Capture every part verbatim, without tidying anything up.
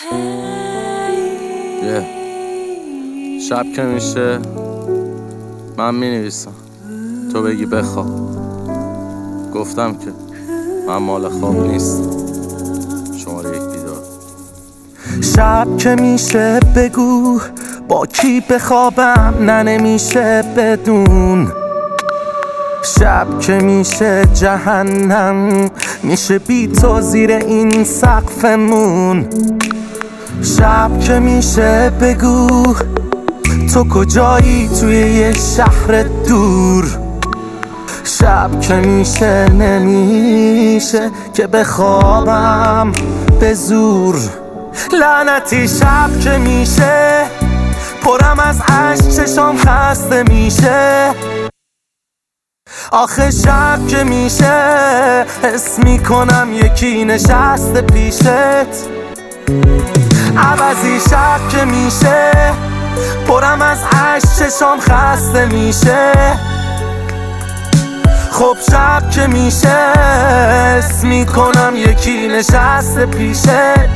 yeah. شب که میشه من می نویسم تو بگی بخواب. گفتم که من مال خواب نیست. شماره یک بیدار. شب که میشه بگو با کی بخوابم، نه نمیشه بدون. شب که میشه جهنم میشه بی تو زیر این سقفمون. شب که میشه بگو تو کجایی توی یه شهر دور. شب که میشه نمیشه که بخوابم به زور. لعنتی شب که میشه پرم از عشق، چشام خسته میشه. آخه شب که میشه حس میکنم یکی نشسته پیشت. عوضی شب که میشه پرم از عشق، چشام خسته میشه. خب شب که میشه حس میکنم یکی نشسته پیشت.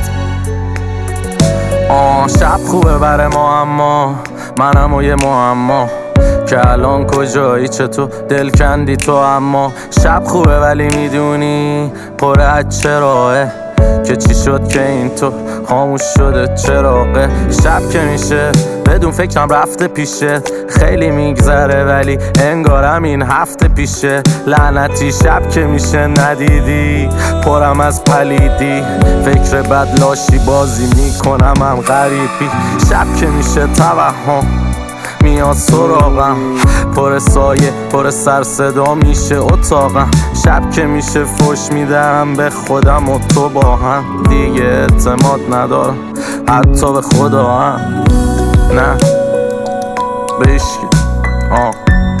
آه شب خوبه بره ما، اما منم و یه معما که الان کجایی، چطور دل کندی تو. اما شب خوبه ولی میدونی پر از چراغه که چی شد که این تو خاموش شده چراغه. شب که میشه بدون فکرم رفته پیشه، خیلی میگذره ولی انگارم این هفته پیشه. لعنتی شب که میشه ندیدی پرم از پلیدی، فکر بد لاشی بازی میکنم هم غریبی. شب که میشه توهم میاد سراغم، پر سایه پر سر صدا میشه اتاقم. شب که میشه فوش میدم به خودم و تو با هم، دیگه اعتماد ندارم حتی به خدا هم، نه به هیچکی. آه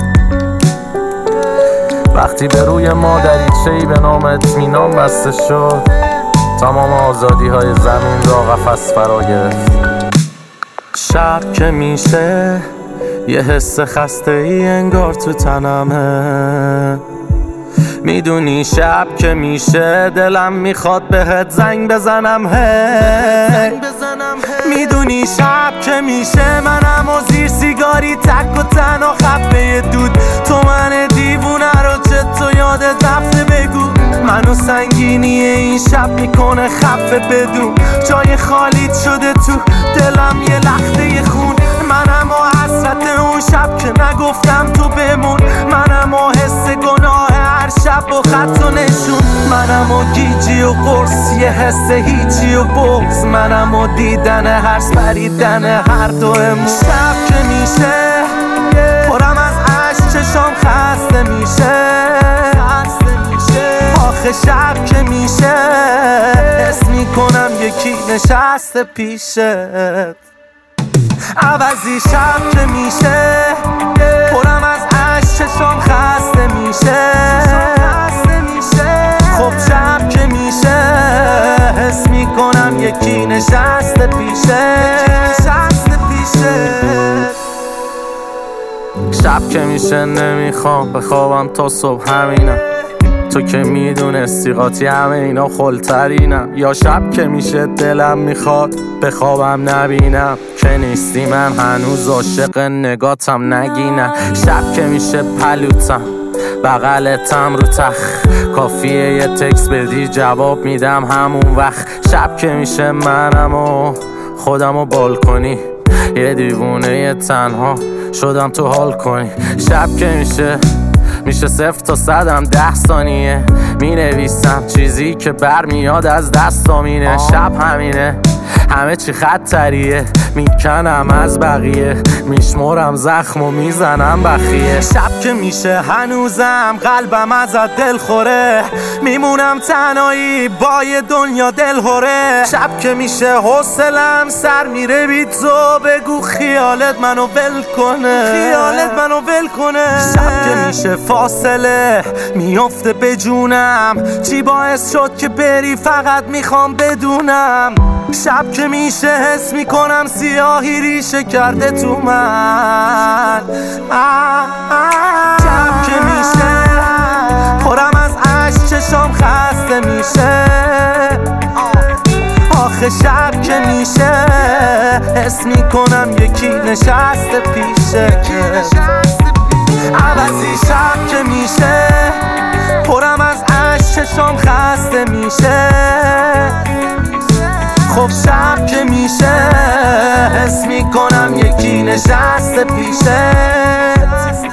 وقتی به روی ما دریچه‌ای به نام اطمینان بسته شد، تمام آزادی های زمین را قفس فرا گرفت. شب که میشه یه حس خسته ای انگار تو تنمه. میدونی شب که میشه دلم میخواد بهت زنگ بزنم هی. میدونی شب که میشه منم و زیر سیگاری تک و تنها خفه دود. تو من دیوونه رو چه تو یادت رفته بگو. منو سنگینی این شب میکنه خفه بدون. جای خالیت شده تو دلم یه لخته خون. منم و حسرت اون شب که نگفتم تو بمون. منم و حس گناه هر شب و خط و نشون. منم و گیجی و قرص یه حس هیچی و بغض. منم و دیدن هر پریدن هر دومون. شب که میشه پرم از عشق، چشام خسته میشه. آخه شب که میشه حس میکنم یکی نشسته پیشت. عوضی شب که میشه پرم از عشق، چشام خسته میشه. خب شب که میشه حس میکنم یکی نشسته پیشه. شب که میشه نمیخوام بخوابم تا صبح، همینم تو که میدونستی قاطی همه اینا خلترینم. یا شب که میشه دلم میخواد بخوابم نبینم که نیستی، من هنوز عاشق نگاتم نگینم. شب که میشه پلوتم بغلتم رو تخ، کافیه یه تکس بدی جواب میدم همون وقت. شب که میشه منم و خودم و بالکنی، یه دیوونه یه تنها شدم تو حال کنی. شب که میشه میشه صفر تا صدم ده ثانیه می نویسم چیزی که برمیاد از دستامینه. شب همینه همه چی خطریه، میکنم از بقیه، میشمرم زخم و میزنم بخیه. شب که میشه هنوزم قلبم ازت دل خوره، میمونم تنهایی با یه دنیا دل هوره. شب که میشه حوصلم سر میره بی تو، بگو خیالت منو ول کنه، خیالت منو ول کنه. شب که میشه فاصله میفته به جونم، چی باعث شد که بری فقط میخوام بدونم. شب که میشه حس میکنم سیاهی ریشه کرده تو من. شب که میشه پرم از عشق، چشام خسته میشه. آخه آخه شب که میشه حس میکنم یکی نشسته پیشه، عوضی شب که میشه پرم از عشق چشام خسته میشه. خب شب که میشه حس میکنم یکی نشسته پیشه.